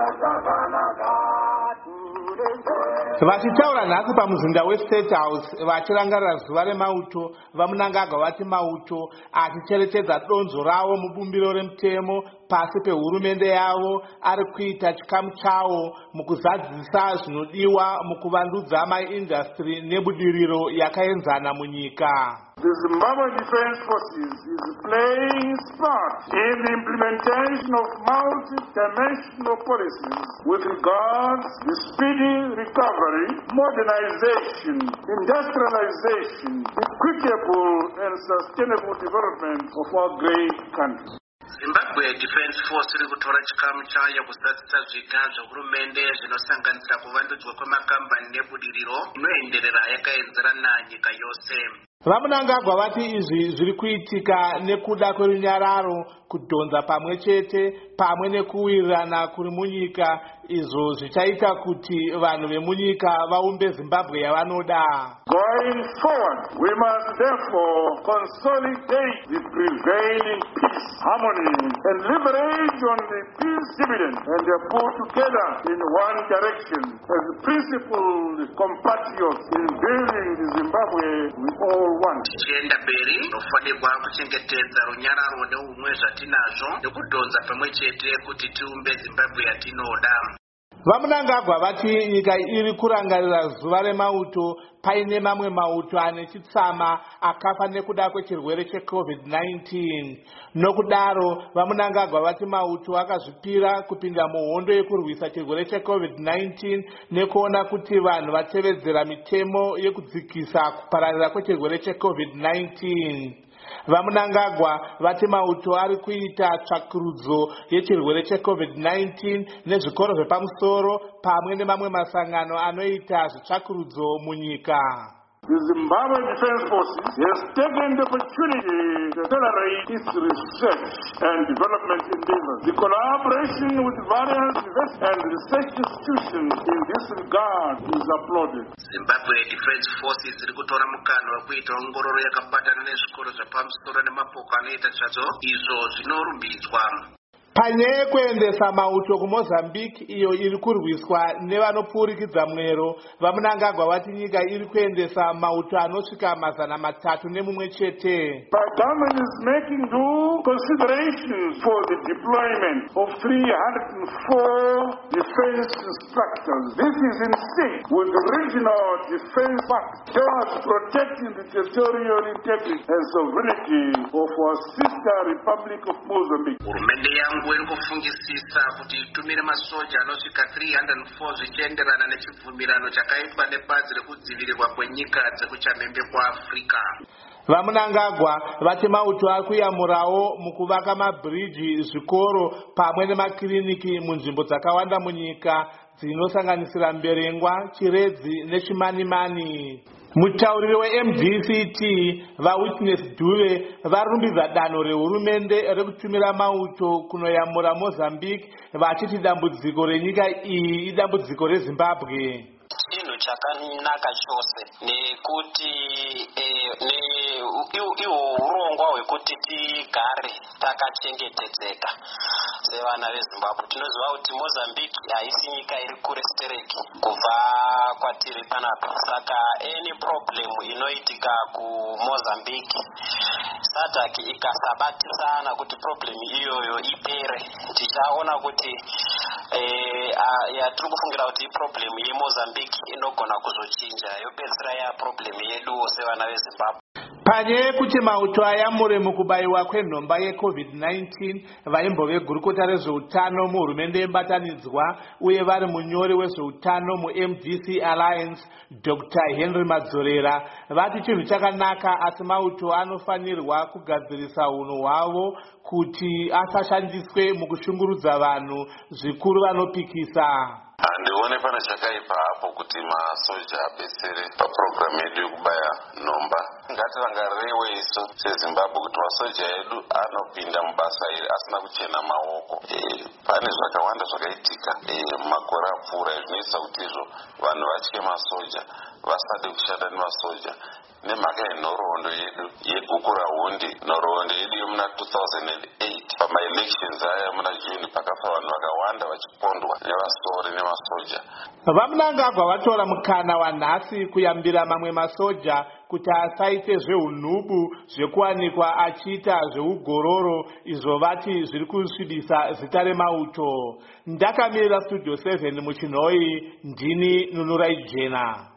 Vachitaura nhasi pamuzinda weState House vachirangarira zuva remauto, vaMunangagwa vati mauto achicherechedza donzvo ravo mubumbiro remutemo pasi pehurumende yavo ari kuita chikamu chawo mukuzadzisa zvinodiwa mukuvandudza maindastry nebudiriro yakaenzana munyika. The Zimbabwe Defense Forces is playing its part in the implementation of multi-dimensional policies with regards to the speedy recovery, modernization, industrialization, equitable and sustainable development of our great country. Zimbabwe Defense Force iri kutora chikamu chayo kuzadzisa zviga zvehurumende zvinosanganisira kuvandudzwa kwemakambani nebudiriro inoenderera yakaenzerana nyika yose. VaMunangagwa vati izvi zviri kuitika nekuda kwerunyararo, kudhonza pamwe chete pamwe nekuwirirana kuri munyika, izvo zvichaita kuti vanhu vemunyika vaumbe Zimbabwe yavanoda. Going forward, we must therefore consolidate the prevailing peace, harmony, and leverage on the peace dividend and pull together in one direction as principled compatriots in building the Zimbabwe we all want. Tichienda mberi, tinofanirwa kuchengetedza runyararo neumwe zvatinazvo nekudhonza pamwe chete kuti tiumbe Zimbabwe yatinoda. VaMunangagwa vati nyika iri kurangarira zuva remauto paine mamwe mauto ane chitsama akafa nekuda kwechirwere cheCovid-19. Nokudaro, VaMunangagwa vati mauto akazvipira kupinda muhondo yekurwisa chirwere cheCovid-19 nekuona kuti vanhu vatevedzera mitemo yekudzikisa kupararira kwechirwere cheCovid-19. VaMunangagwa vati mauto ari kuita tsvakurudzo yechirwere cheCovid-19 nezvikoro zvepamusoro pamwe nemamwe masangano anoita zvitsvakurudzo munyika. The Zimbabwe Defense Forces has taken the opportunity to accelerate its research and development endeavors. The collaboration with various and research institutions in this regard is applauded. Zimbabwe Defense Forces iri kutora mukana wekuita ongororo yakabatana nezvikoro zvepamusoro nemapoka anoita zvadzo, izvo zvinorumbidzwa. Panyaya yekuendesa mauto kuMozambique iyo iri kurwiswa nevanopfuurikidza mwero, VaMunangagwa vati nyika iri kuendesa mauto anosvika 300 chete. The government is making due considerations for the deployment of 304 defense instructors. This is in sync with the regional defense pact towards protecting the territorial integrity and sovereignty of our sister Republic of Mozambique. Iri kufungisisa kuti itumire masoja anosvika 304 zvichienderana nechibvumirano chakaitwa nebazi rekudzivirirwa kwenyika dzekuchamhembe kwaAfrica. VaMunangagwa vati mauto ari kuyamurawo mukuvaka mabhiriji, zvikoro pamwe nemakiriniki munzvimbo dzakawanda munyika dzinosanganisira Mberengwa, Chiredzi neChimanimani. Mutauriri weMDCT vaWitness Dube varumbidza danho rehurumende rekutumira mauto kunoyamura Mozambique, vachiti dambudziko renyika iyi idambudziko reZimbabwe. Chinhu chakanaka chose nekuti iwo urongwa hwekuti tigare takachengetedzeka sevana veZimbabwe. Tinoziva kuti Mozambique haisi nyika iri kure stereki kubva kwatiri panapa, saka any problem inoitika kuMozambique SADC ikasabatisana kuti problem iyoyo ipere, tichaona kuti tiri kufungira kuti problem yeMozambique inogona kuzochinja yopedzera ya problem yedu sevana veZimbabwe. Panyaya yekuti mauto ayamure mukubayiwa kwenhomba yeCovid-19, vaimbo vegurukota rezveutano muhurumende yebatanidzwa uye vari munyori wezveutano muMDC Alliance, Dr. Henry Madzorera, vati chinhu chakanaka asi mauto anofanirwa kugadzirisa hunhu hwavo kuti asashandiswe mukushungurudza vanhu, zvikuru vanopikisa. Handione pane chakaipa hapo kuti masoja abetsere papurogiramu yedu yekubaya nhomba. Ngatirangarewo isu seZimbabwe kuti masoja edu anopinda mubasa iri asina kuchena maoko. Pane zvakawanda zvakaitika mumakore apfuura zvinoita kuti izvo vanhu vatye masoja. vasade kushanda nemasoja nemhaka yenhoroondo yedu yegukura hundi. Nhoroondo yedu yemuna 2008 pamaelections aya muna June pakafa vanhu vakawanda vachipondwa nevasori nemasoja. Vamunangagwa vatora mukana wanhasi kuyambira mamwe masoja kuti asaite zveunubu zvekuwanikwa achiita zveugororo izvo vati zviri kusvibisa zita remauto. Ndakamirira Studio 7 muchinhoi, ndini Nunurai Jena.